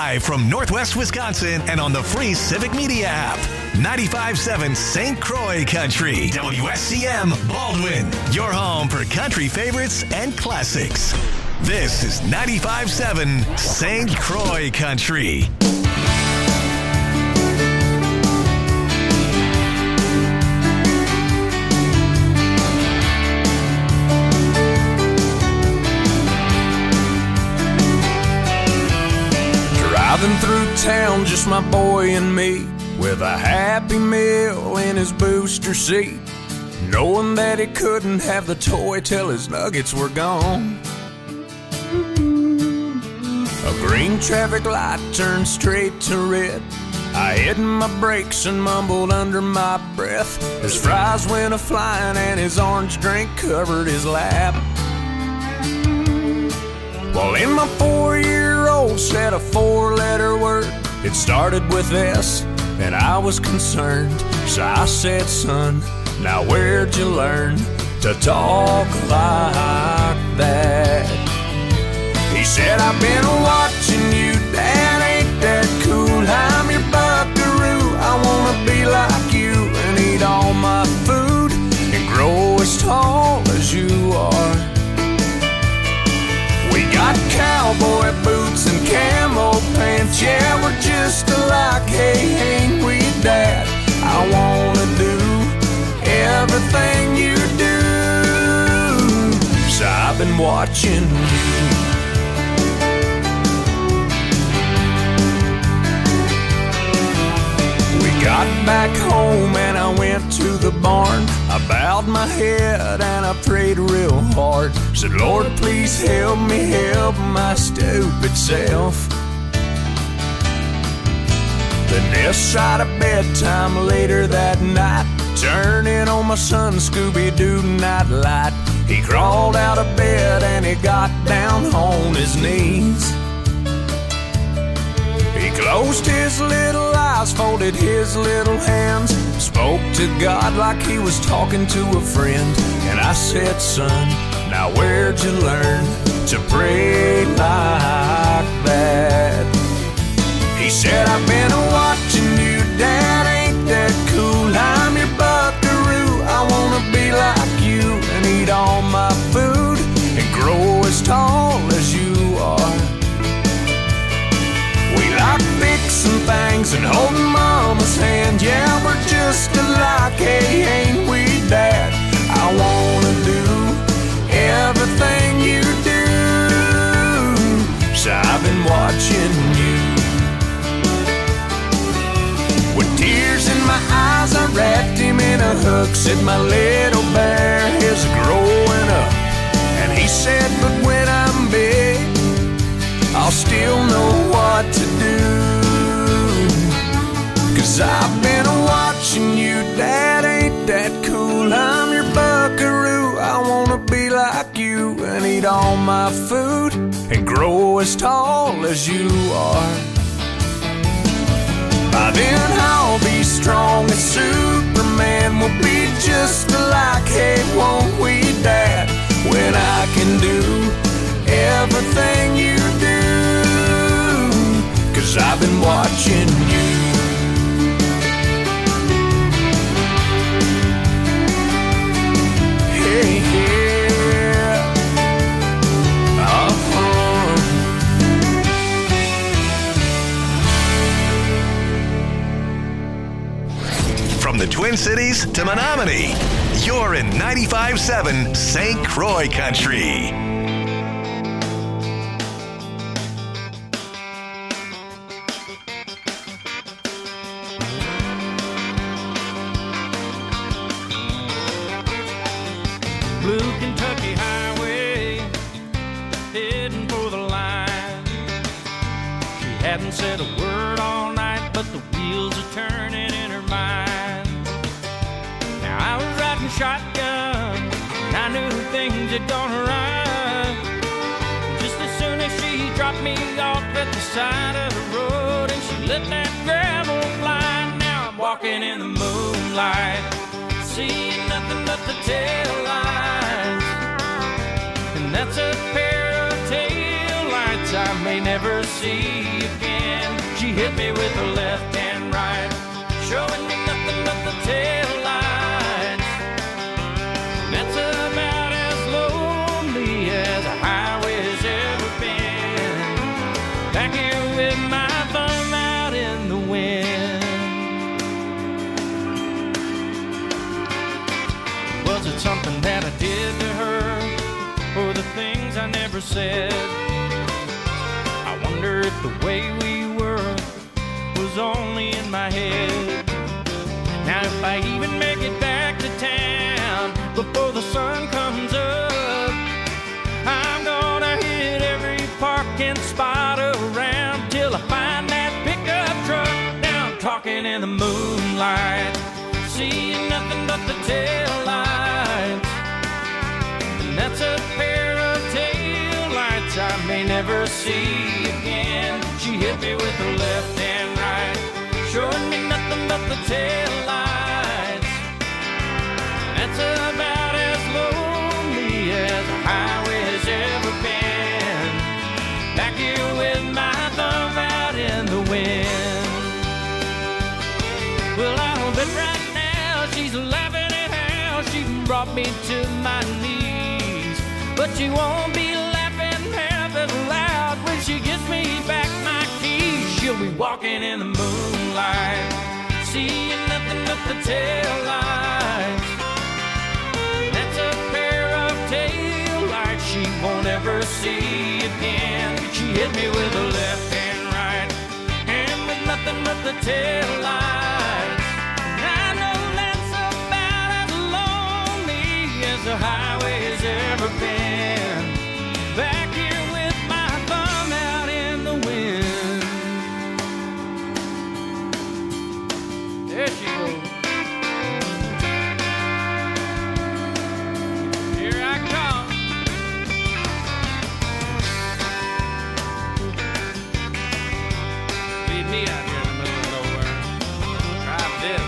Live from Northwest Wisconsin and on the free Civic Media app. 95.7 St. Croix Country. WSCM Baldwin. Your home for country favorites and classics. This is 95.7 St. Croix Country. Driving through town, just my boy and me, with a Happy Meal in his booster seat, knowing that he couldn't have the toy till his nuggets were gone. A green traffic light turned straight to red. I hit my brakes and mumbled under my breath as fries went a-flying and his orange drink covered his lap. Well, in my 4-year-old said a 4-letter word. It started with S, and I was concerned. So I said, son, now where'd you learn to talk like that? He said, I've been watching you, Dad, ain't that cool? I'm your buckaroo, I wanna be like you and eat all my food and grow as tall as you are. We got cowboy boots and camo pants, yeah, we're just alike, hey, ain't we, Dad? I wanna do everything you do, so I've been watching you. Got back home and I went to the barn. I bowed my head and I prayed real hard. Said, Lord, please help me help my stupid self. Then this side of bedtime later that night, turning on my son Scooby-Doo nightlight. He crawled out of bed and he got down on his knees. He closed his little eyes, folded his little hands, spoke to God like he was talking to a friend. And I said, son, now where'd you learn to pray like that? He said, I've been watching you, Dad, ain't that cool? I'm your buckaroo, I wanna be like you and eat all my food and grow as tall as you are. We like fixing things and holding Mama's hand, yeah, we're just alike, hey, ain't we, Dad? I wanna do everything you do, so I've been watching you. With tears in my eyes, I wrapped him in a hug, said my little bear is growing up. And he said, but when I'm big, I'll still know what to do. 'Cause I've been watching you, Dad, ain't that cool? I'm your buckaroo, I wanna be like you and eat all my food and grow as tall as you are. By then I'll be strong as Superman, we'll be just alike, hey, won't we, Dad? When I can do everything you do, 'cause I've been watching you. Hey, yeah. From the Twin Cities to Menominee, you're in 95.7 St. Croix Country. Blue Kentucky Highway, heading for the line. She hadn't said a word all night, but the wheels are turning in her mind. Now I was riding shotgun, and I knew things had gone right. Just as soon as she dropped me off at the side of the road, and she let that gravel fly. Now I'm walking in the moonlight, seeing nothing but the tail lights. And that's a pair of tail lights I may never see again. hit me with her left and right, showing me nothing but the tail lights. And that's about as lonely as a highway's ever been. Back here with my thumb out in the wind. Was it something that I did to her, or the things I never said? I wonder if the way we were was only in my head. Now if I even make it back to town before the sun comes up, I'm gonna hit every parking spot around till I find that pickup truck. Now I'm talking in the moonlight, seeing nothing but the tail lights. And that's a pair of tail lights I may never see again. She hit me with her left and right, showing me nothing but the tail lights. That's about as lonely as a highway has ever been. Back here with my thumb out in the wind. Well, I don't bet right now she's laughing at how she brought me to my knees, but she won't be laughing half as loud when she gives me back my keys. She'll be walking in the moonlight, seeing nothing but the tail lights. That's a pair of tail lights she won't ever see again. She hit me with her left and right, and with nothing but the tail lights. I know that's about as lonely as the highway has ever been. Back here with my thumb out in the wind. There she goes. Here I come. Leave me out here in the middle of nowhere. Drive this.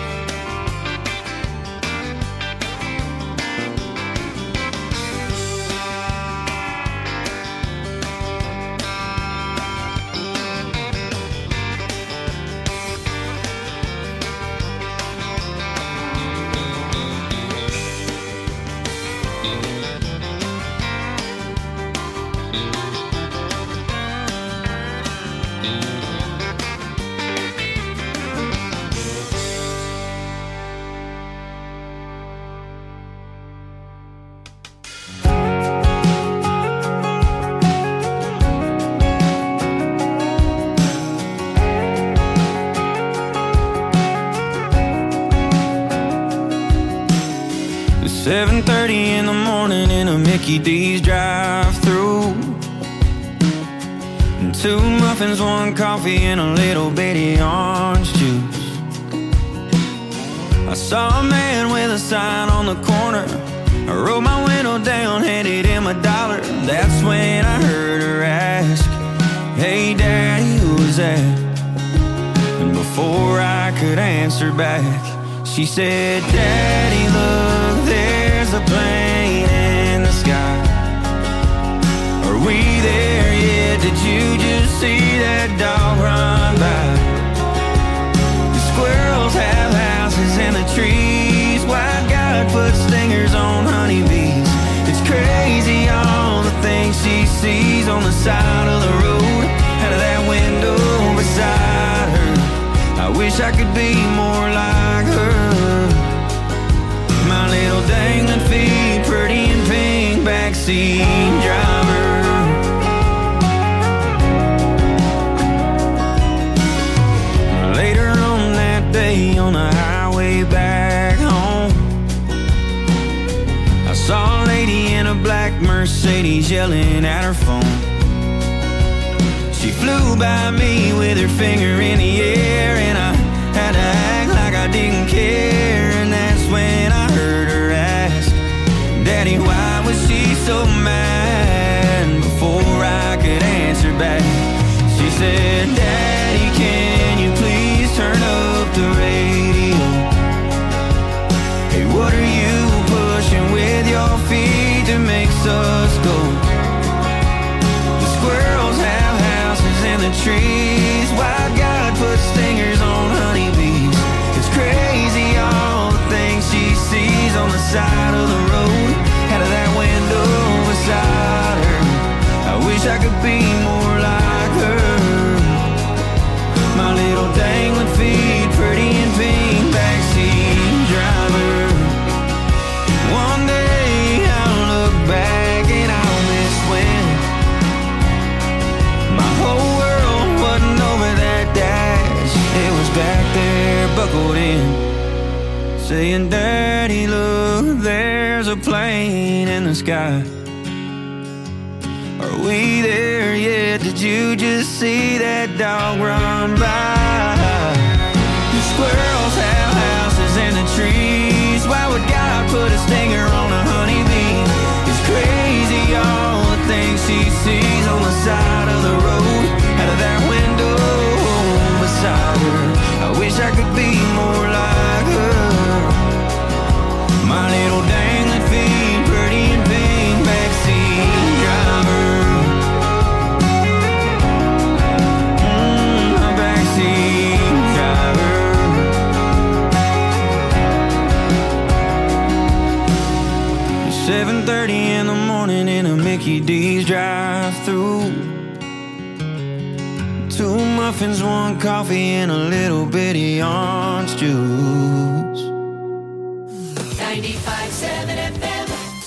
It's 7:30 in the morning in a Mickey D's drive-thru, and 2 muffins, 1 coffee, and a little bitty orange juice. I saw a man with a sign on the corner. I rolled my window down, handed him $1. That's when I heard her ask, "Hey Daddy, who's that?" And before I could answer back, she said, "Daddy, look, there's a plane in the sky. Are we there yet? Did you just see that dog run by? The squirrels have houses in the trees. White God put stingers on honeybees. It's crazy all the things she sees on the side of the road, out of that window beside her. I wish I could be more like her. My little dangling feet, pretty and pink, backseat driver." Later on that day on the highway back home, I saw a lady in a black Mercedes yelling at her phone. She flew by me with her finger in the air, and I had to act like I didn't care. And that's when I heard her ask, "Daddy, why was she so mad?" Before I could answer back, she said, "Daddy, can you please turn up the radio? Hey, what are you pushing with your feet that makes us go? The squirrels have houses in the trees. Why God put buckled in, saying, Daddy, look, there's a plane in the sky. Are we there yet? Did you just see that dog run by? The squirrels have houses in the trees. Why would God put a stinger on a honeybee? It's crazy all the things she sees on the side of the road, out of that window beside her. I wish I could be more like her. My little dangling feet, pretty in pink, backseat driver. A backseat driver. 7:30 in the morning in a Mickey D's drive-through. 2 muffins, 1 coffee, and a little bitty orange juice. 95.7 FM.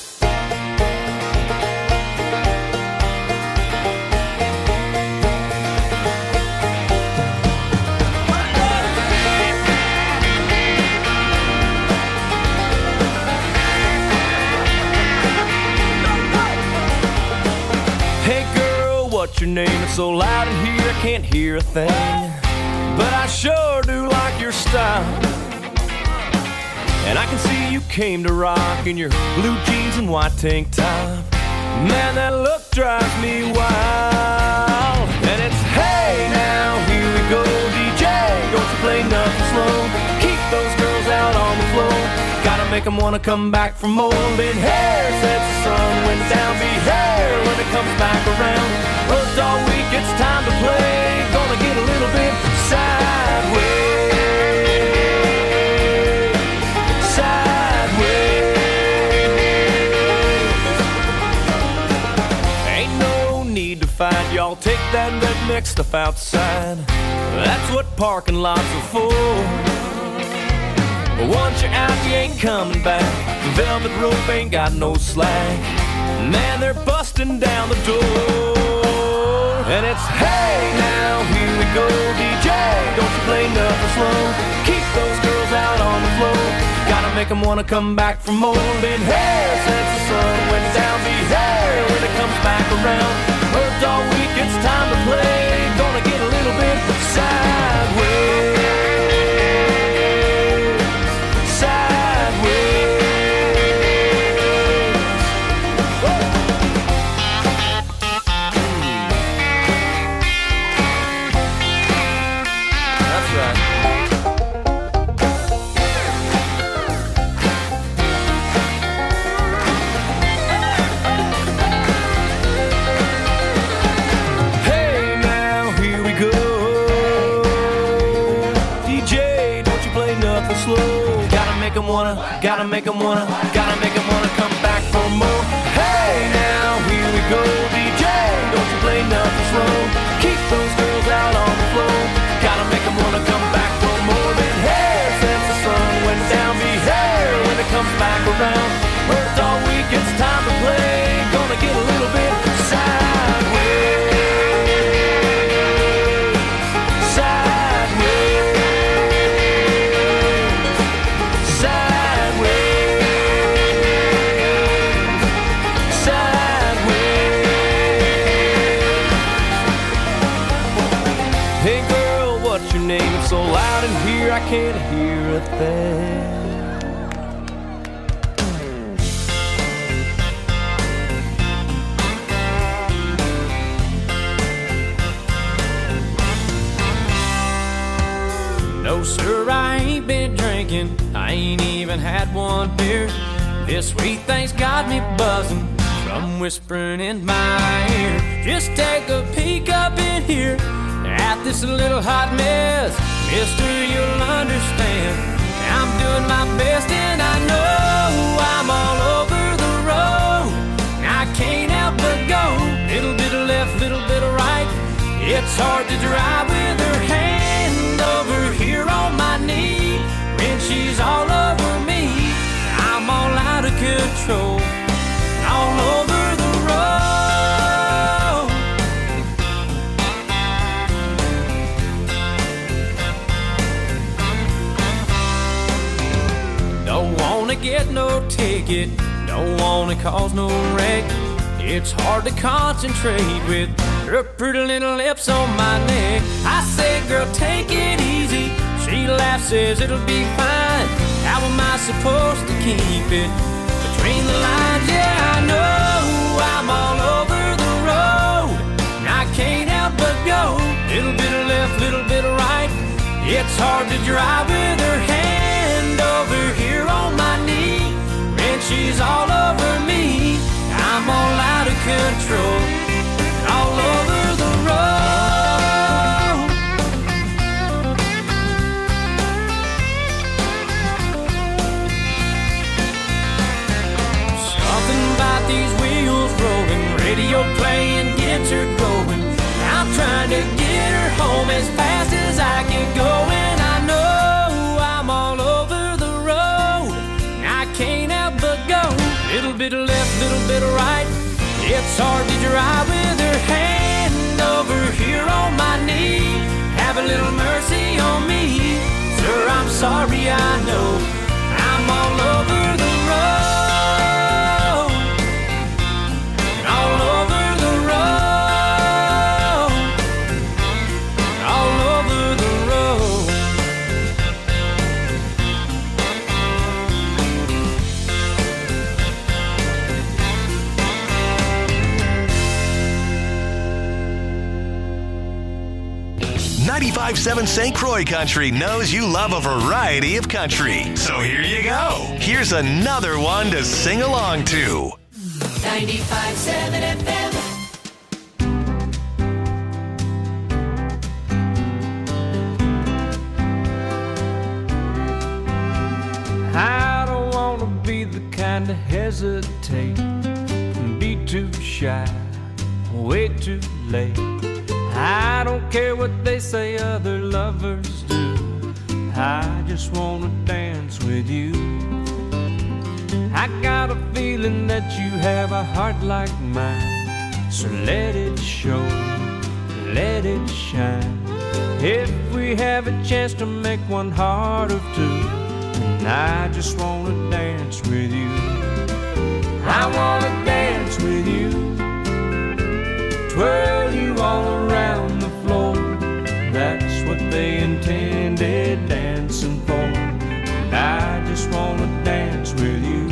Hey girl, what's your name? It's so loud in here I can't hear a thing, but I sure do like your style. And I can see you came to rock in your blue jeans and white tank top. Man, that look drives me wild. And it's, hey now, here we go, DJ, don't you play nothing slow. Keep those girls out on the floor. Gotta make them wanna come back for more. Been hair since the sun went down. Be hair when it comes back around. Worked all week, it's time to play. Gonna get a little bit sideways. Fight, y'all take that red mix stuff outside. That's what parking lots are for. But once you're out, you ain't coming back. The velvet rope ain't got no slack. Man, they're busting down the door. And it's, hey now, here we go, DJ, don't you play nothing slow. Keep those girls out on the floor. Gotta make them wanna come back for more. Been hair since the sun went down. Be hair when it comes back around. Worked all week, it's time to play. Gonna get a little bit sideways. Sideways. That's right. Slow. Gotta make them wanna come back for more. Hey now, here we go, DJ, don't you play nothing slow. Keep those girls out on the floor. Gotta make them wanna come back for more. Than hair since the sun went down. Be hair when it comes back around. Worked all week, it's time to play. Gonna get a little bit sideways. So loud in here I can't hear a thing. No sir, I ain't been drinking. I ain't even had 1 beer. This sweet thing's got me buzzing from whispering in my ear. Just take a peek up in here at this little hot mess. Mister, you'll understand. I'm doing my best and I know I'm all over the road. I can't help but go. Little bit of left, little bit of right. It's hard to drive with her hand over here on my knee. When she's all over me, I'm all out of control. All over the road. Don't wanna get no ticket, don't wanna cause no wreck. It's hard to concentrate with her pretty little lips on my neck. I say, girl, take it easy. She laughs, says it'll be fine. How am I supposed to keep it between the lines? Yeah, I know I'm all over the road, and I can't help but go. Little bit of left, little bit of right. It's hard to drive with her hand over here on my knee, and she's all over me. I'm all out of control, all over the road. Something about these wheels rolling, radio playing gets her going. I'm trying to get her home as fast as I can go, and I know I'm all over the road, and I can't help but go. Little bit of left, little bit of right. It's hard to drive with her hand over here on my knee. Have a little mercy on me, sir, I'm sorry, I know I'm all over the road, all over the road, all over the road. 95.7 St. Croix Country knows you love a variety of country. So here you go. Here's another one to sing along to. 95.7 FM. I don't want to be the kind to hesitate and be too shy, wait too late. I don't care what they say other lovers do, I just want to dance with you. I got a feeling that you have a heart like mine, so let it show, let it shine. If we have a chance to make one heart of two, and I just want to dance with you. I want to dance with you, twirl you all around the floor. That's what they intended dancing for, and I just want to dance with you.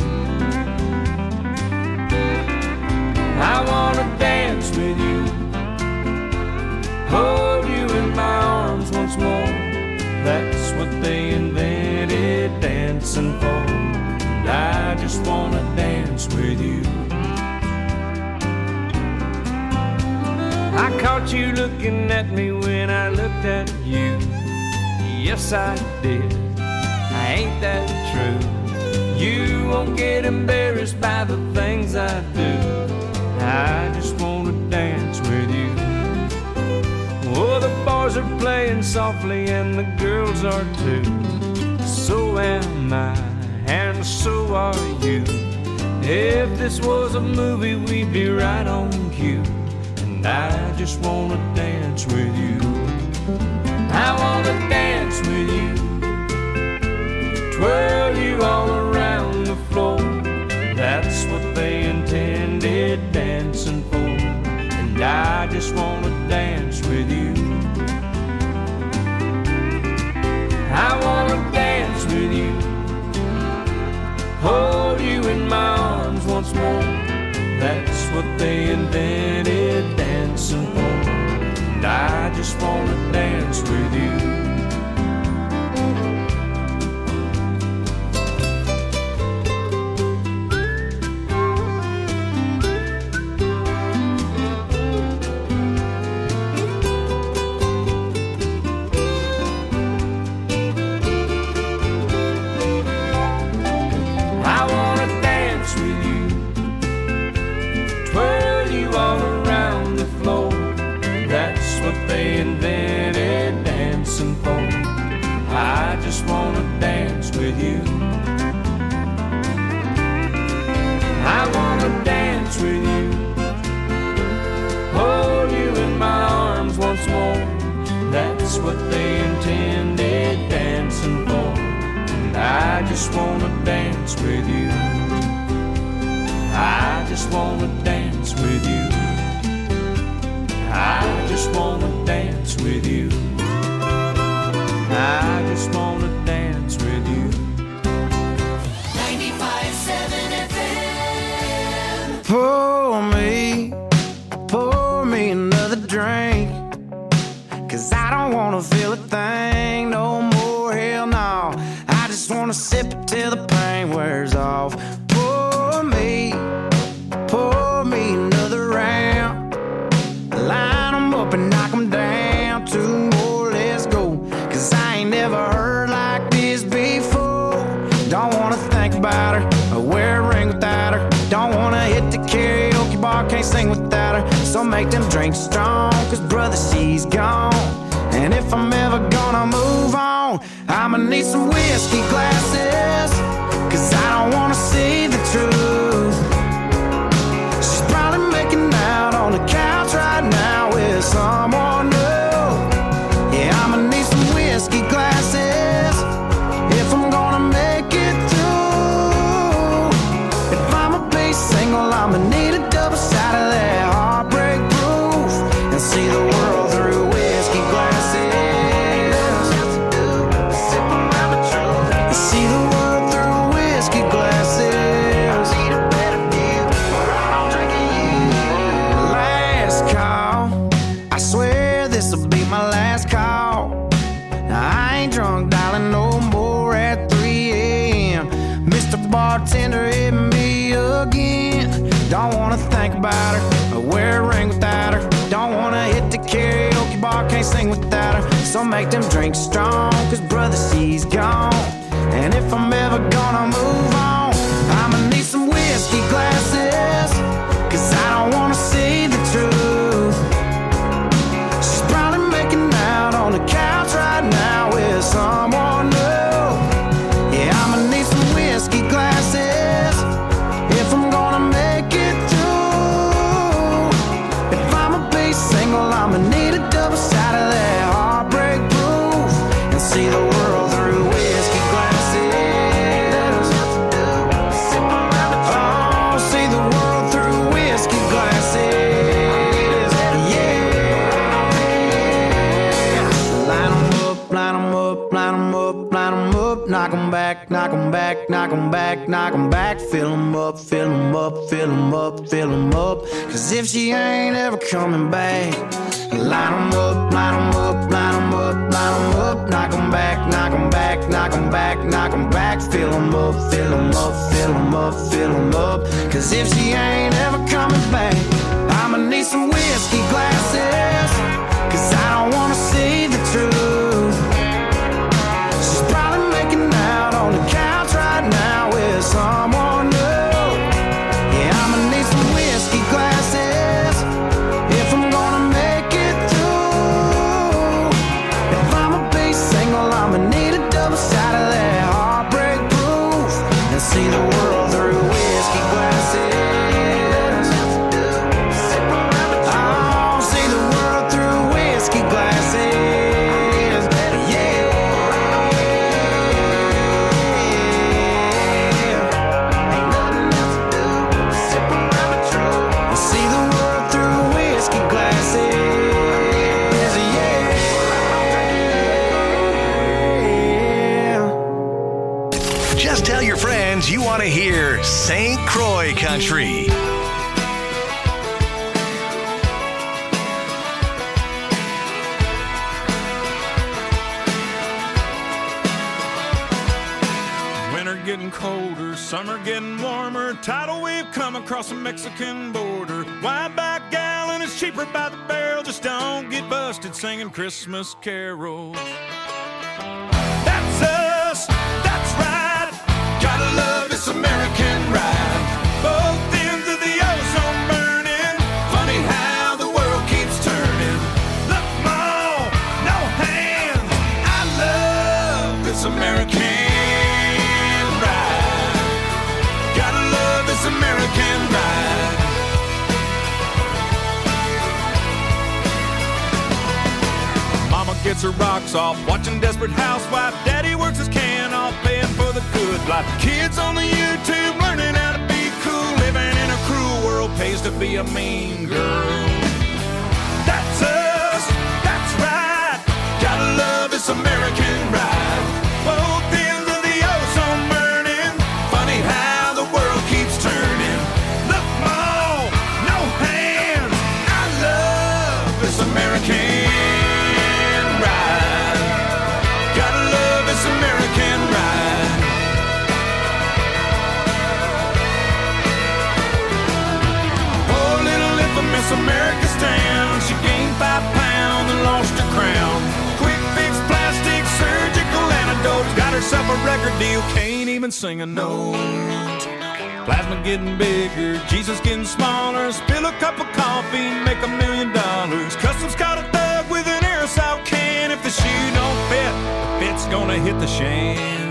I want to dance with you, hold you in my arms once more. That's what they invented dancing for, and I just want to dance with you. I caught you looking at me when I looked at you. Yes, I did. Ain't that true? You won't get embarrassed by the things I do. I just want to dance with you. Oh, the boys are playing softly and the girls are too. So am I, and so are you. If this was a movie, we'd be right on cue. And I just want to dance with you. I want to dance with you, twirl you all around the floor. That's what they intended dancing for, and I just want to dance with you. I want to dance with you, hold you in my arms once more. That's what they invented dancing for, and I just want to dance with you. They invented dancing for, I just want to dance with you. I want to dance with you, hold you in my arms once more. That's what they intended dancing for, and I I just wanna dance with you. I just wanna dance with you. I just wanna dance with you. I just wanna dance with you. 95.7 FM. Pour me another drink. 'Cause I don't wanna feel a thing no more, hell no. I just wanna sip it till the pain wears off. Pour me another round. Line 'em up and knock 'em down. 2 more, let's go. 'Cause I ain't never heard like this before. Don't wanna think about her or wear a ring without her. Don't wanna hit the karaoke bar, can't sing without her. So make them drinks strong, 'cause brother, she's gone. And if I'm ever gonna move on, I'ma need some whiskey glasses. 'Cause I don't wanna see the truth. She's probably making out on the couch right now with someone new. Yeah, I'ma need some whiskey glasses if I'm gonna make it through. If I'ma be single, I'ma need a double shot of that heartbreak proof. And see the world through whiskey glasses. See the world through whiskey glasses. I need a better view, or I'm drinking you. Last call, I swear this'll be my last call. Now I ain't drunk, darling, no more at 3 a.m. Mr. Bartender, hit me again. Don't wanna think about her or wear a ring without her. Don't wanna hit the karaoke bar, can't sing without her. So make them drinks strong, 'cause brother, she's gone. And if I'm ever gonna move on, I'ma need some whiskey glasses. 'Cause I don't wanna see the truth. She's probably making out on the couch right now with someone new. Yeah, I'ma need some whiskey glasses if I'm gonna make it through. If I'ma be single, I'ma need a double shot of that heartbreak proof. And see the world through whiskey glasses. Oh, see the world through whiskey glasses. Yeah. Line 'em up, line 'em up, line 'em up, line 'em up. Knock 'em back, knock 'em back, knock 'em back, knock 'em back. Fill 'em up, fill 'em up, fill 'em up, fill 'em up. 'Cause if she ain't ever coming back, line 'em up, line 'em up, line 'em up, line 'em up. Knock 'em back, knock 'em back, knock 'em back, knock 'em back. Fill 'em up, fill 'em up, fill 'em up, fill em up. 'Cause if she ain't ever coming back, I'ma need some whiskey glasses. 'Cause I don't wanna see the truth. She's probably making out on the couch right now with someone new. Yeah, I'ma need some whiskey glasses if I'm gonna make it through. If I'ma be single, I'ma need a double shot of that heartbreak proof. And see the world through whiskey glasses. Oh, see the world through whiskey glasses. Yeah. Ain't nothing else to do. Sip around the truth. See the world through whiskey glasses. Yeah. Just tell your friends you want to hear St. Croix Country. Winter getting colder, summer getting warmer. Tidal wave come across the Mexican border. Wide back gallon is cheaper by the barrel. Just don't get busted singing Christmas carols. That's us, that's right. Gotta love this American ride. Both ends of the ozone burning. Funny how the world keeps turning. Look, Mom, no hands. I love this American ride. Gotta love this American ride. Mama gets her rocks off, watching Desperate Housewife. Daddy works his can off, paying for the good Lots of kids on the YouTube learning how to be cool. Living in a cruel world pays to be a mean girl. That's us, that's right. Gotta love this American ride. Both ends of the ozone burning. Funny how the world keeps turning. Look, Mom, no hands. I love this American ride. Gotta love this American ride. Poor little infamous America's town. She gained 5 pounds and lost her crown. Quick fix, plastic, surgical antidotes. Got herself a record deal, can't even sing a note. Plasma getting bigger, Jesus getting smaller. Spill a cup of coffee, make $1 million. Customs caught a thug with an aerosol can. If the shoe don't fit, the fit's gonna hit the shan.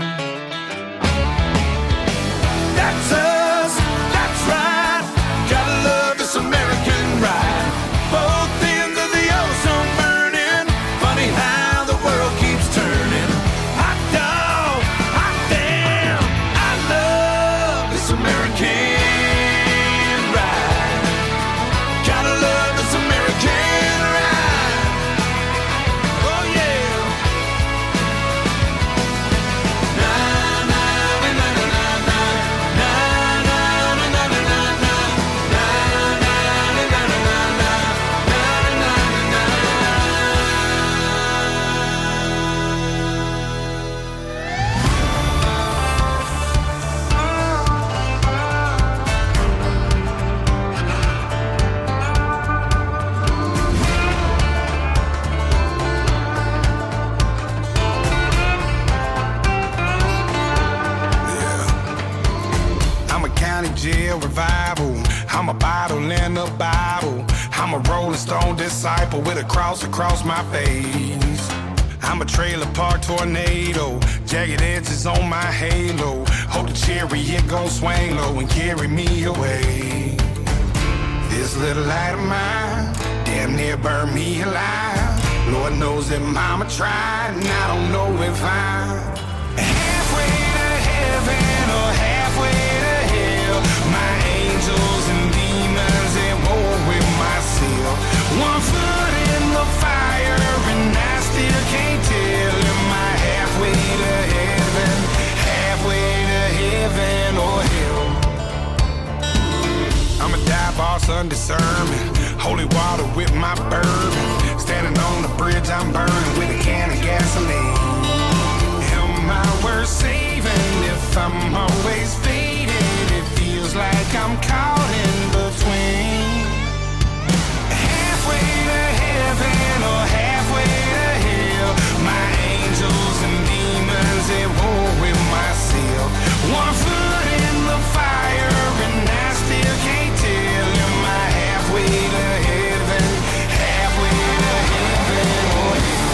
That's us, that's right. Gotta love this American ride. Both ends of the ozone burning. Funny how the world keeps turning. Hot dog, hot damn. I love this American ride. Gotta love this American ride. Oh yeah. Na na na na na na na na na na na na na I'm a county jail revival. I'm a bottle in the Bible. I'm a Rolling Stone disciple with a cross across my face. I'm a trailer park tornado. Jagged edges on my halo. Hope the chariot gon' swing low and carry me away. This little light of mine damn near burned me alive. Lord knows that mama tried, and I don't know if I'm halfway to heaven or halfway to hell. My angels and demons at war with myself. 1 foot in the fire and I still can't tell. Am I halfway to heaven, halfway to heaven or hell? I'm a dive bar Sunday sermon, holy water with my bourbon. Standing on the bridge I'm burning with a can of gasoline. Am I worth saving if I'm always faded? It feels like I'm caught in between. Halfway to heaven or halfway to hell. My angels and demons at war with myself. 1 foot in the fire and I still can't tell. Am I halfway to heaven, halfway to heaven or hell?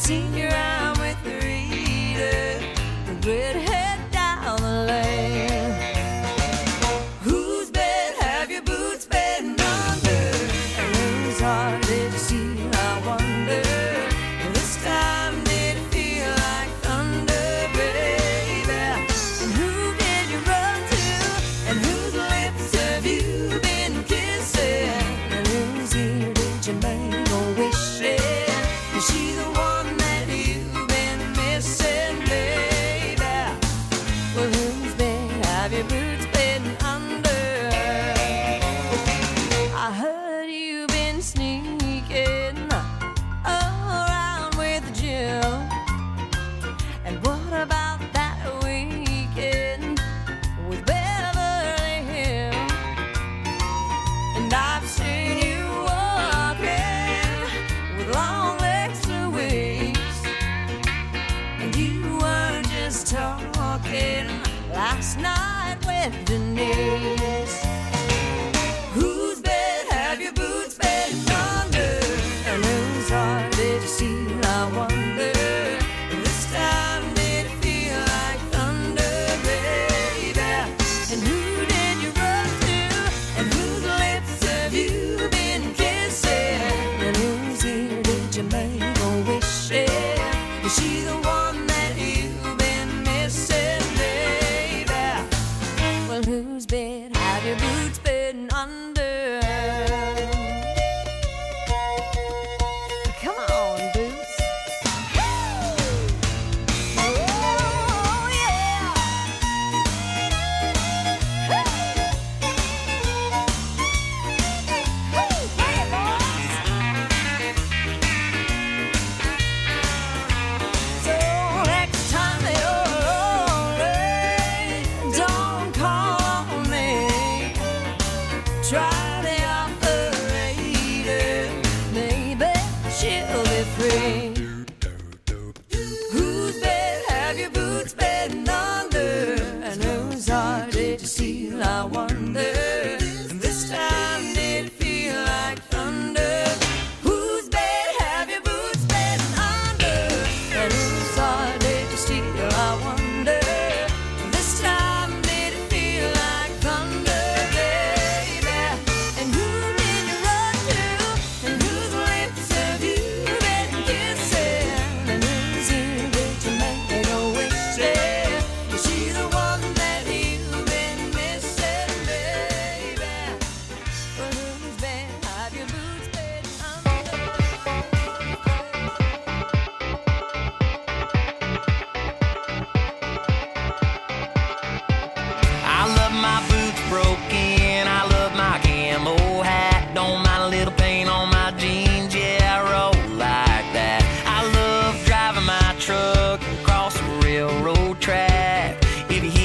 seen you around with Rita, the redhead down the lane. Whose bed have your boots been under? And whose heart did you steal, I wonder? This time did it feel like thunder, baby? And who did you run to? And whose lips have you been kissing? And whose ear did you make a wish in? Is she the one that you've been missing, baby? Well, whose bed have your boots been under? I heard you've been sneaking around with Jim. And what about that weekend with Beverly Hills? And I've seen you walking with long legs Louise, and you weren't just talking last night with Denise. Whose bed have your boots been under? And whose heart did you steal, I wonder? This time did it feel like thunder, baby? And who did you run to? And whose lips have you been kissing? And whose ear did you make a wish in? Is she the one that you've been missing, baby? Well, whose bed have your boots been under? Come on, Boots. Oh, yeah. Hey, boys. So next time you're lonely, don't call me. Try the operator, maybe she'll be free. Whose bed have your boots been under? And whose heart did you steal, I wonder? This time did it feel like thunder? Whose bed have your boots been under? And whose heart did you steal, I wonder? This time did it feel like thunder, baby? And who did you run to? And whose lips have you been kissing? And whose ear did you make a wish in? Is she the one that you've been missing, baby? Well, whose bed have your boots been under? I love my boots broken, I love my camo hat. Don't mind a little paint on my jeans, yeah, I roll like that. I love driving my truck across the railroad track. If you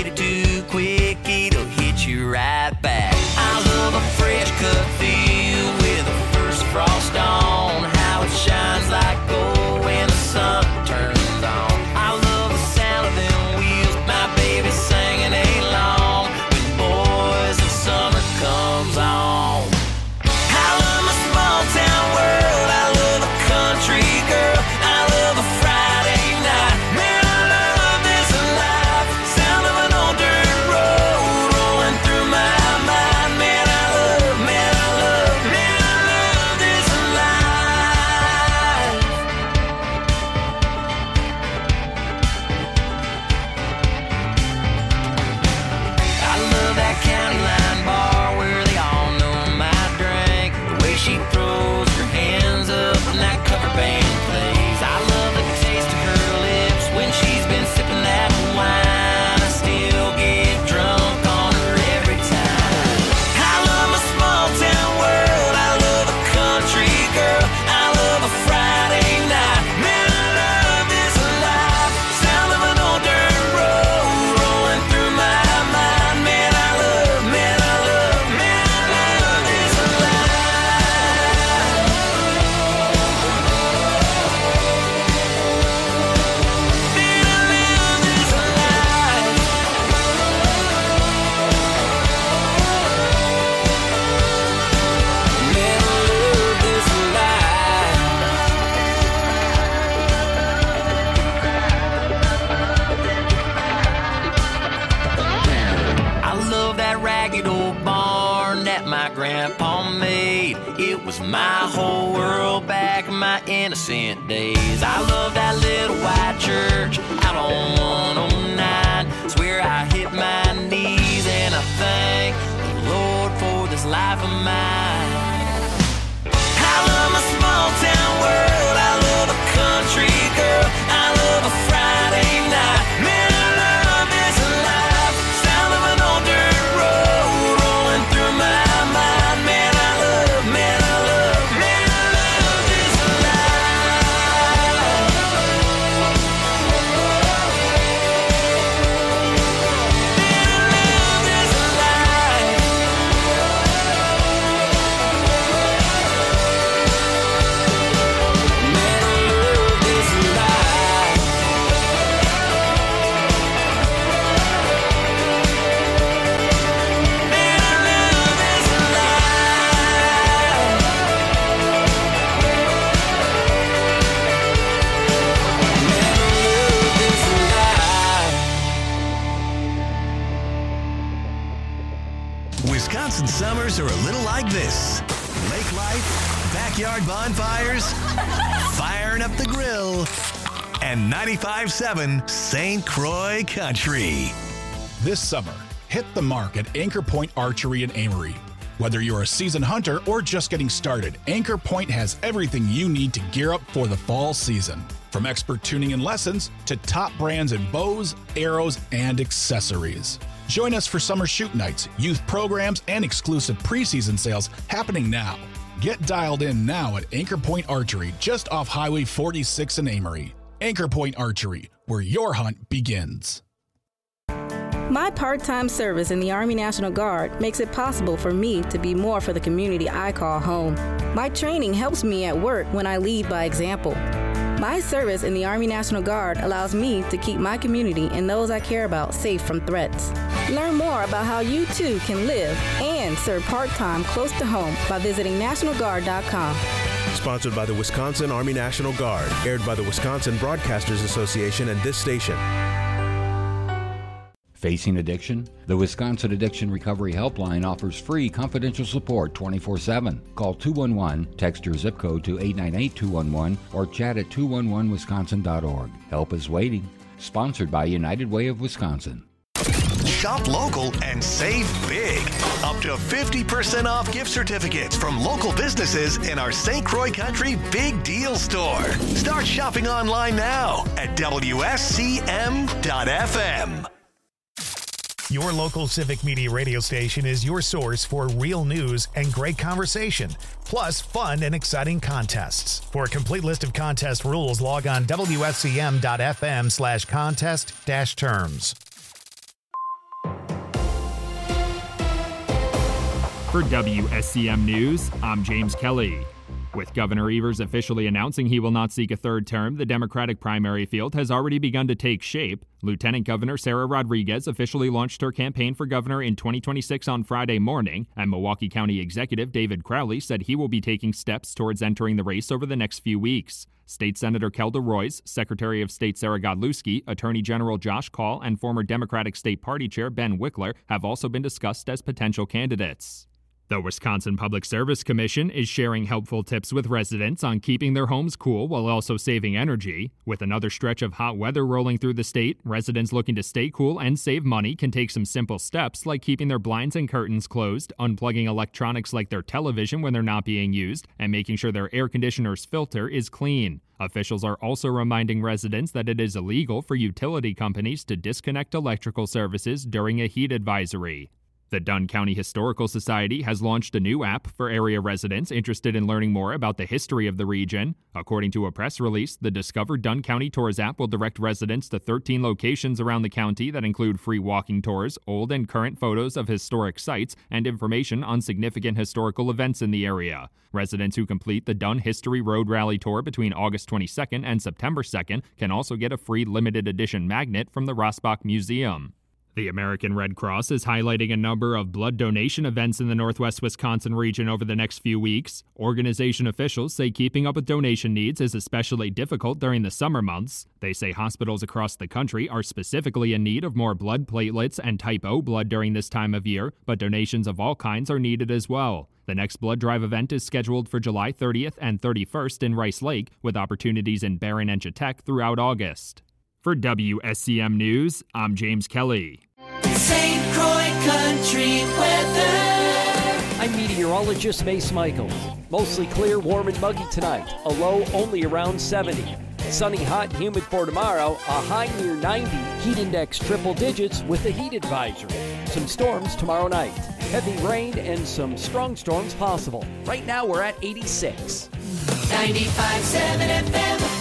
ragged old barn that my grandpa made. It was my whole world back in my innocent days. I love that little white church out on 109. Swear I hit my knees and I thank the Lord for this life of mine. I love my small town world. I love a country girl. I love a Friday night. Man, I love this life. Sound of an old dirt road rolling through my mind. Man, I love this life. Man, I love this life. Wisconsin summers are a little like this. Lake life, backyard bonfires, firing up the grill, and 95.7 St. Croix Country. This summer, hit the mark at Anchor Point Archery in Amory. Whether you're a seasoned hunter or just getting started, Anchor Point has everything you need to gear up for the fall season. From expert tuning and lessons to top brands in bows, arrows, and accessories. Join us for summer shoot nights, youth programs, and exclusive preseason sales happening now. Get dialed in now at Anchor Point Archery, just off Highway 46 in Amory. Anchor Point Archery, where your hunt begins. My part-time service in the Army National Guard makes it possible for me to be more for the community I call home. My training helps me at work when I lead by example. My service in the Army National Guard allows me to keep my community and those I care about safe from threats. Learn more about how you too can live and serve part-time close to home by visiting NationalGuard.com. Sponsored by the Wisconsin Army National Guard. Aired by the Wisconsin Broadcasters Association and this station. Facing addiction? The Wisconsin Addiction Recovery Helpline offers free confidential support 24/7. Call 211, text your zip code to 898-211, or chat at 211wisconsin.org. Help is waiting. Sponsored by United Way of Wisconsin. Shop local and save big. Up to 50% off gift certificates from local businesses in our St. Croix Country Big Deal Store. Start shopping online now at WSCM.FM. Your local Civic Media radio station is your source for real news and great conversation, plus fun and exciting contests. For a complete list of contest rules, log on WSCM.FM/contest-terms. For WSCM News, I'm James Kelly. With Governor Evers officially announcing he will not seek a third term, the Democratic primary field has already begun to take shape. Lieutenant Governor Sarah Rodriguez officially launched her campaign for governor in 2026 on Friday morning, and Milwaukee County Executive David Crowley said he will be taking steps towards entering the race over the next few weeks. State Senator Kelda Roys, Secretary of State Sarah Godlewski, Attorney General Josh Kaul, and former Democratic State Party Chair Ben Wickler have also been discussed as potential candidates. The Wisconsin Public Service Commission is sharing helpful tips with residents on keeping their homes cool while also saving energy. With another stretch of hot weather rolling through the state, residents looking to stay cool and save money can take some simple steps like keeping their blinds and curtains closed, unplugging electronics like their television when they're not being used, and making sure their air conditioner's filter is clean. Officials are also reminding residents that it is illegal for utility companies to disconnect electrical services during a heat advisory. The Dunn County Historical Society has launched a new app for area residents interested in learning more about the history of the region. According to a press release, the Discover Dunn County Tours app will direct residents to 13 locations around the county that include free walking tours, old and current photos of historic sites, and information on significant historical events in the area. Residents who complete the Dunn History Road Rally Tour between August 22nd and September 2nd can also get a free limited edition magnet from the Rossbach Museum. The American Red Cross is highlighting a number of blood donation events in the Northwest Wisconsin region over the next few weeks. Organization officials say keeping up with donation needs is especially difficult during the summer months. They say hospitals across the country are specifically in need of more blood platelets and type O blood during this time of year, but donations of all kinds are needed as well. The next blood drive event is scheduled for July 30th and 31st in Rice Lake, with opportunities in Barron and Chautauqua throughout August. For WSCM News, I'm James Kelly. St. Croix Country weather. I'm meteorologist Mace Michaels. Mostly clear, warm and muggy tonight. A low only around 70. Sunny, hot, and humid for tomorrow. A high near 90. Heat index triple digits with a heat advisory. Some storms tomorrow night. Heavy rain and some strong storms possible. Right now we're at 86. 95.7 FM.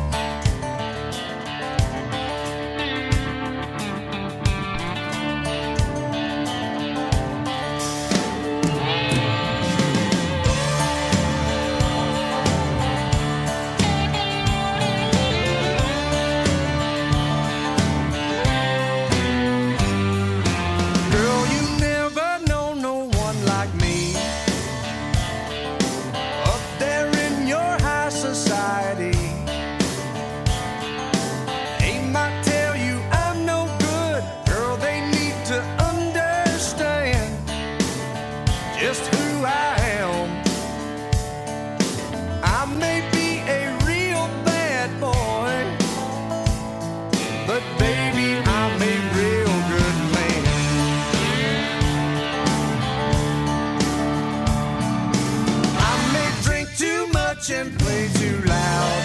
And play too loud.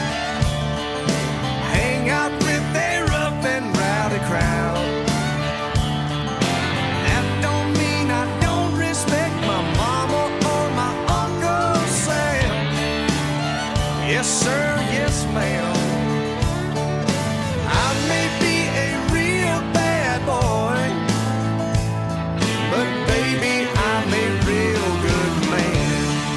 Hang out with a rough and rowdy crowd. That don't mean I don't respect my mama or my Uncle Sam. Yes sir, yes ma'am. I may be a real bad boy, but baby I'm a real good man.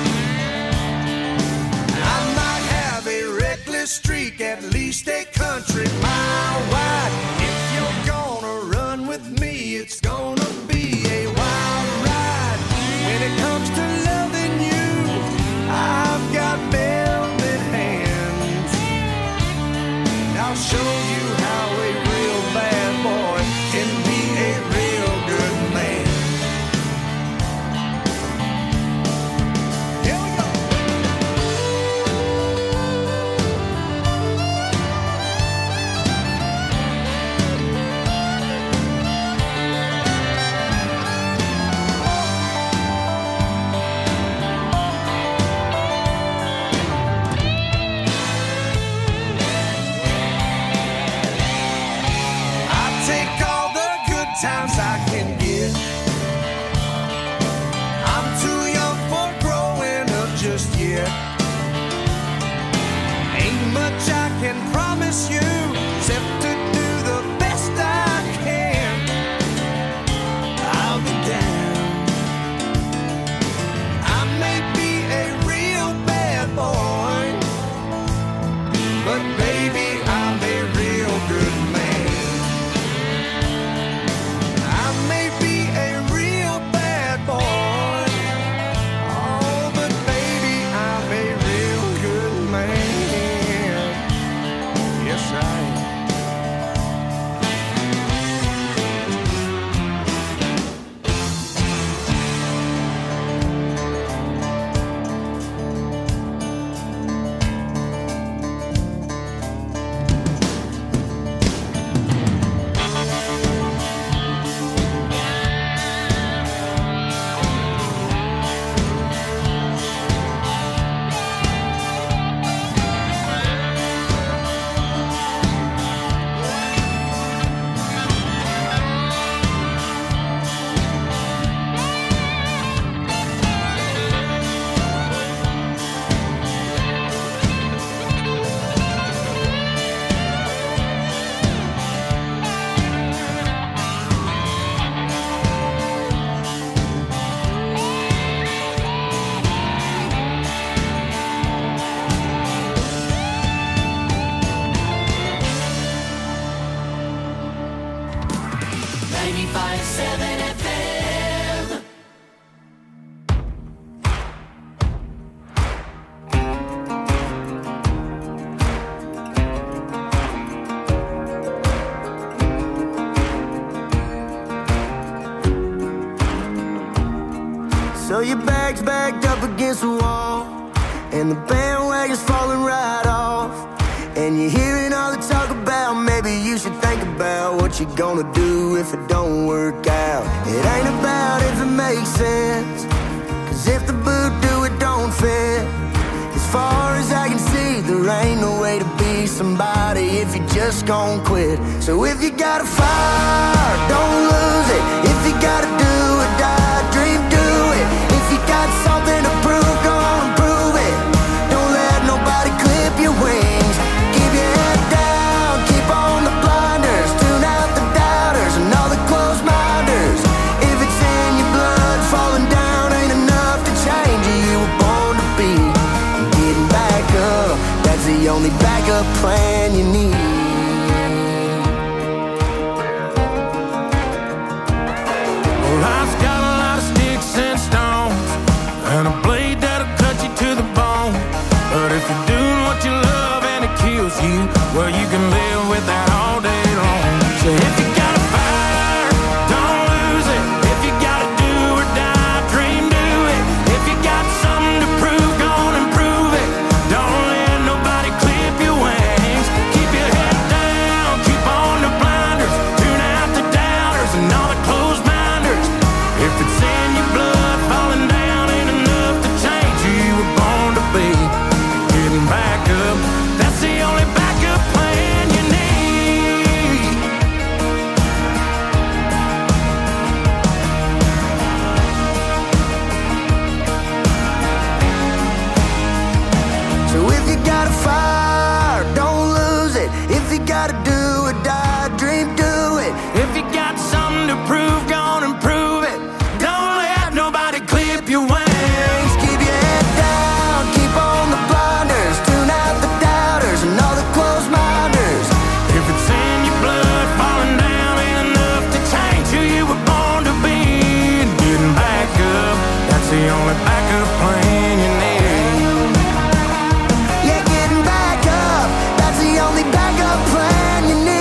Streak, at least a country mile wide. If you're gonna run with me, it's gonna be a wild ride. When it comes to loving you, I've got velvet hands. I'll show you how a real bad boy can be a real good man. Here we go. Times I can get. I'm too young for growing up just yet. Ain't much I can promise you except to do the best I can. I'll be down. I may be a real bad boy, but baby I'm a real good man. Yes, I 95.7 FM. So your bag's backed up against the wall, and the bandwagon's falling right off, and you're hearing all the talk about maybe you should think about what you're gonna do if it don't work out. It ain't about if it makes sense, 'cause if the boot do it don't fit. As far as I can see, there ain't no way to be somebody if you just gon' quit. So if you got a fire, don't lose it. If you gotta do or die, dream, do it. If you got something to prove, go on and prove it. Don't let nobody clip your wings. Keep your head down, keep on the blinders. Tune out the doubters and all the closed minders. If it's in your blood, falling down ain't enough to change you. You were born to be. And getting back up, that's the only backup plan you need. Well, life's got a lot of sticks and stones, and a blade that'll cut you to the bone. But if you're doing what you love and it kills you, well, you can live with that all day long. So if you got a fire, don't lose it. If you gotta do or die, dream, do it. If you got something to prove, go on and prove it. Don't let nobody clip your wings. Keep your head down, keep on the blinders. Tune out the doubters and all the closed minders. If it's in your blood, falling down ain't enough to change who you were born to be. Getting back up, that's the only backup plan you need. So if you got a fire, don't lose it. If you gotta do or die, dream, do it. If you got something to prove, go on and prove it. Don't let nobody clip your wings. Keep your head down, keep on the blinders. Tune out the doubters and all the closed minders. If it's in your blood, falling down ain't enough to change who you were born to be. And getting back up, that's the only backup plan you need. Yeah, getting back up, that's the only backup plan you need.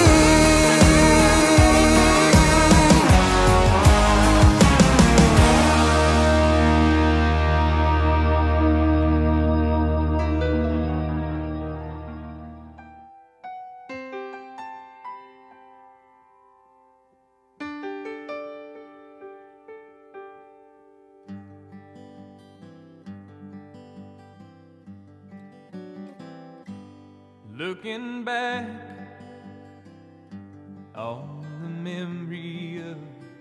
Looking back on the memory of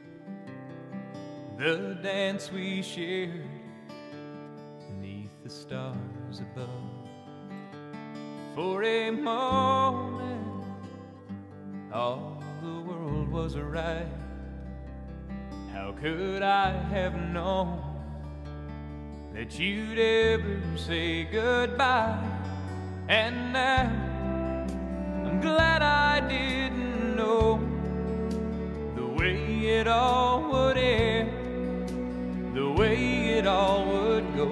the dance we shared beneath the stars above. For a moment, all the world was right. How could I have known that you'd ever say goodbye? And now I'm glad I didn't know the way it all would end, the way it all would go.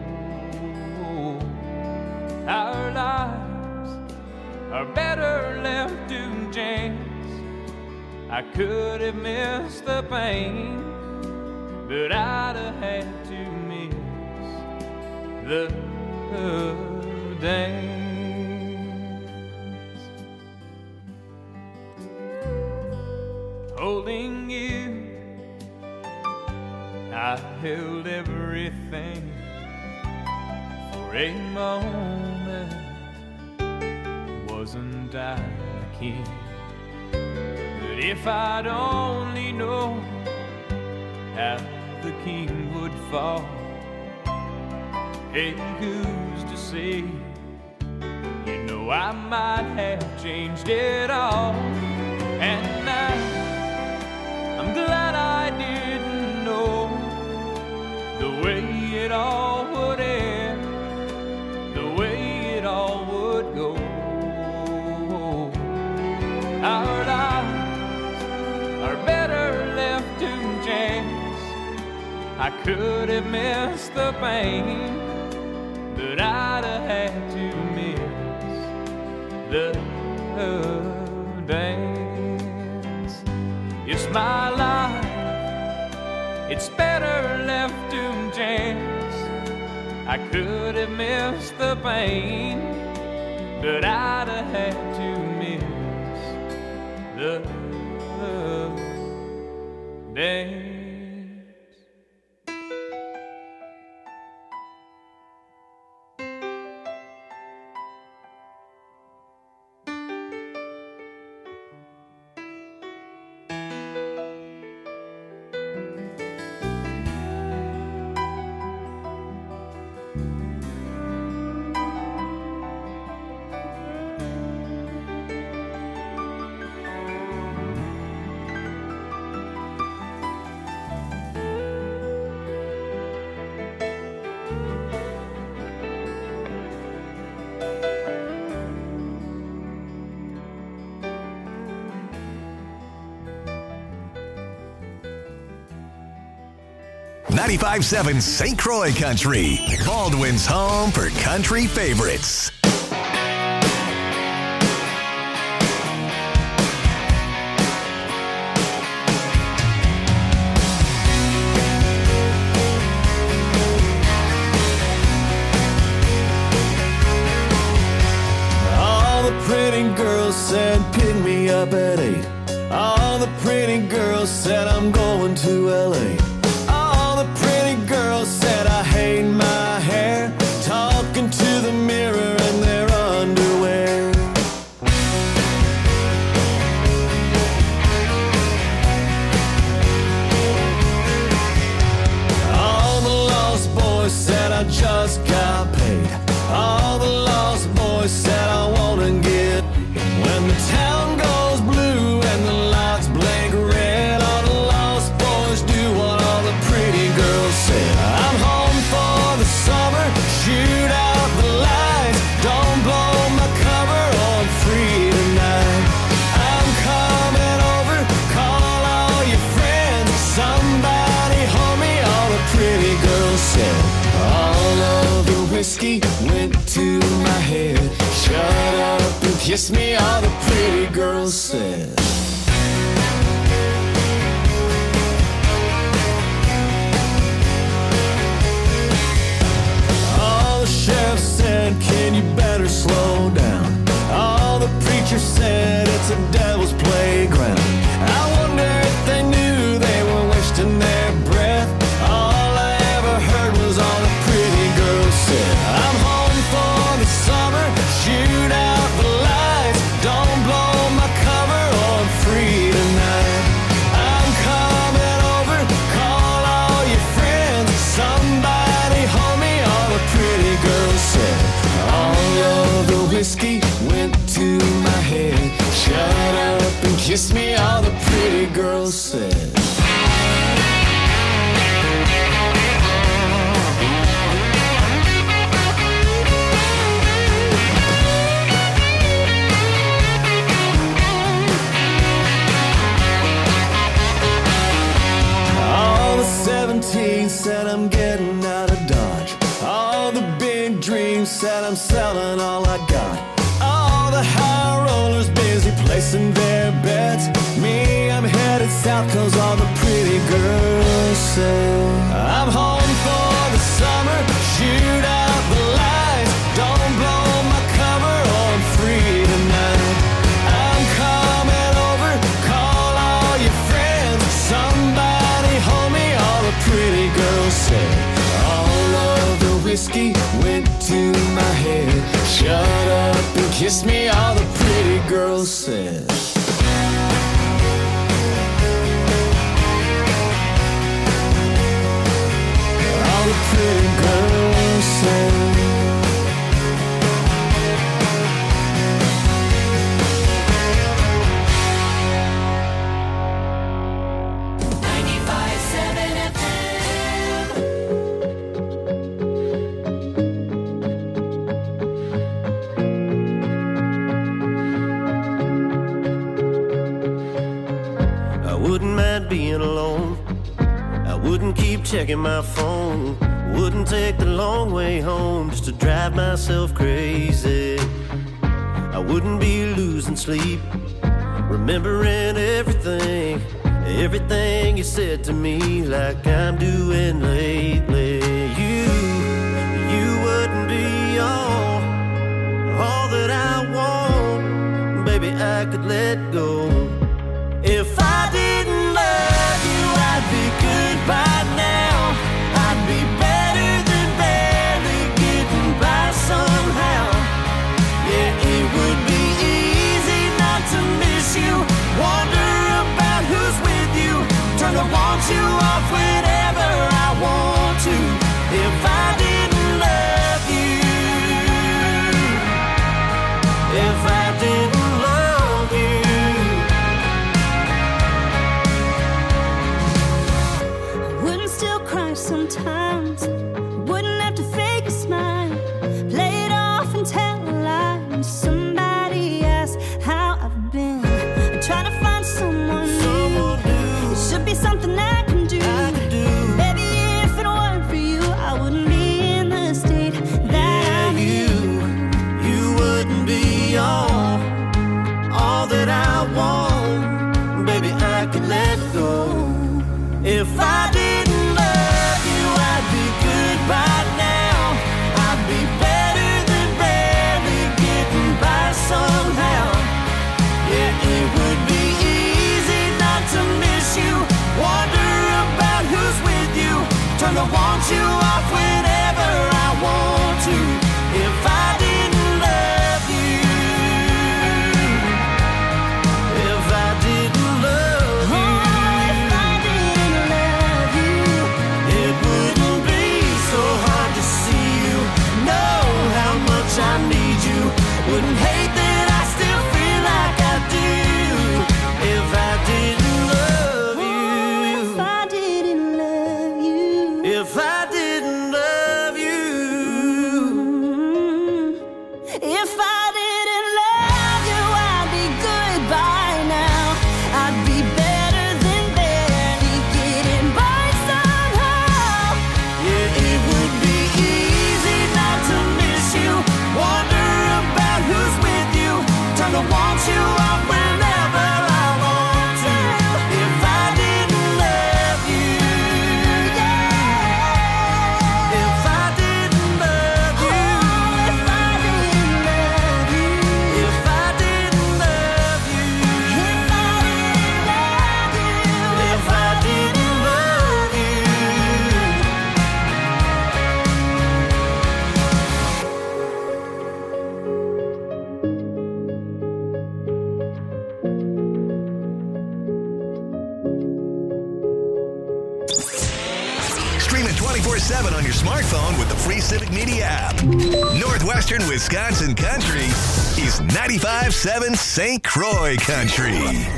Our lives are better left to chance. I could have missed the pain, but I'd have had to miss the dance. Holding you, I held everything for a moment. Wasn't I the king? But if I'd only known how the king would fall, hey, who's to say? You know I might have changed it all. And now I'm glad I didn't know the way it all would end, the way it all would go. Our lives are better I could have missed the pain, but I'd have had to miss the dance. It's my life, it's better left to chance. I could have missed the pain, but I'd have had to miss the dance. 95.7 St. Croix Country, Baldwin's home for country favorites. All the pretty girls said pick me up at 8. All the pretty girls said I'm going to LA. All the pretty girls said I hate my hair, talking to the mirror in their underwear. All the lost boys said I just got paid. All the lost boys said I wanna get. When the town goes blue and the lights blink red, all the lost boys do what all the pretty girls said. I'm home for the summer, shoot out the lights, don't blow my cover, I'm free tonight. I'm coming over, call all your friends, somebody hold me, all the pretty girls said. All of the whiskey went to my head, shut up and kiss me, all the pretty girls said. All the sheriff said, can you better slow down? All the preachers said, it's a devil's playground. I wonder if they knew they were wasting their breath. All I ever heard was all the pretty girls said. I'm home for the summer, shoot out the lights, don't blow my cover, I'm free tonight. I'm coming over, call all your friends, somebody hold me, all the pretty girls said. All of the whiskey went to my head, shut up and kiss me, all the pretty girls said. All the 17 said I'm getting out of Dodge. All the big dreams said I'm selling all I got. All the high rollers busy placing their bets. Me, I'm headed south cause all the pretty girls say. I'm home for the summer, shoot out the lights, don't blow my cover, I'm free tonight. I'm coming over, call all your friends, somebody hold me, all the pretty girls say. All of the whiskey went to my head, shut up and kiss me, all the pretty girls said. All the pretty girls said. 95.7 FM. I wouldn't mind being alone. I wouldn't keep checking my phone, wouldn't take the long way home just to drive myself crazy. I wouldn't be losing sleep, remembering everything you said to me, like I'm doing lately. You wouldn't be all that I want, baby, I could let go. If I didn't love you, I'd be good by now. I'd be better than barely getting by somehow. Yeah, it would be easy not to miss you, wonder about who's with you, turn to want you off whenever I want to. If I didn't love you, if I didn't love you, I wouldn't still cry sometimes, wouldn't have to fake a smile, play it off and tell a lie when somebody asks how I've been. I'm trying to find someone new. It should be something I can do. Baby, if it weren't for you, I wouldn't be in the state that I'm in. You wouldn't be all that I want, baby, I could let go. If I didn't love you, I'd be good by now. I'd be better than barely getting by somehow. Yeah, it would be easy not to miss you, wonder about who's with you, turn to want you off whenever I want to. If I didn't love you, if I didn't love you, if I didn't love you, it wouldn't be so hard to see you, know how much I need you, wouldn't hate that I still feel like I do. If I didn't love you, if I didn't love you, if I didn't love you, if I didn't love you, I'd be good by now. I'd be better than barely getting by somehow. yeah, it would be easy not to miss you, wonder about who's with you, turn to want you off whenever I want to. If I didn't love you, yeah. If I didn't love you, if I didn't love you, if I didn't love you, if I didn't love you, if I didn't love you. Stream it 24/7 on your smartphone with the free Civic Media app. Northwestern Wisconsin Country is 95.7 St. Croix Country.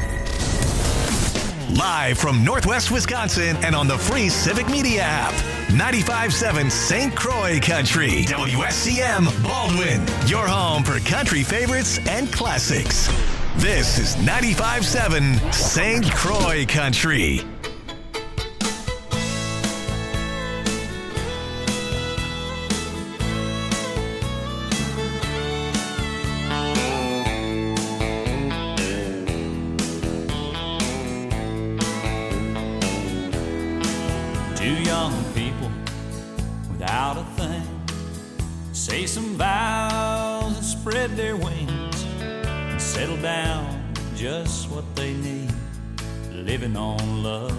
Live from Northwest Wisconsin and on the free Civic Media app. 95.7 St. Croix Country. WSCM Baldwin. Your home for country favorites and classics. This is 95.7 St. Croix Country. Two young people without a thing say some vows and spread their wings and settle down just what they need, living on love.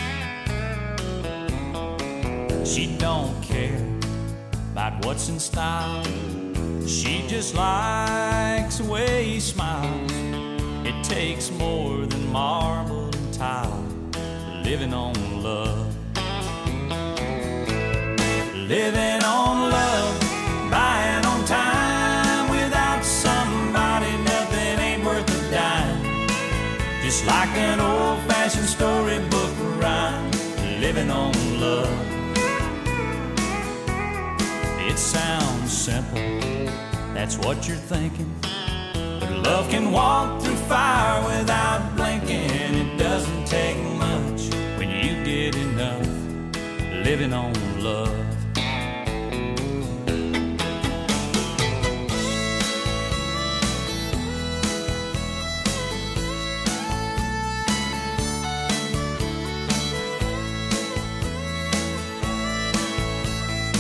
She don't care about what's in style, she just likes the way he smiles. It takes more than marble and tile, living on love. Living on love, buying on time. Without somebody, nothing ain't worth a dime. Just like an old-fashioned storybook rhyme. Living on love. It sounds simple, that's what you're thinking. But love can walk through fire without blinking. It doesn't take much when you get enough. living on love.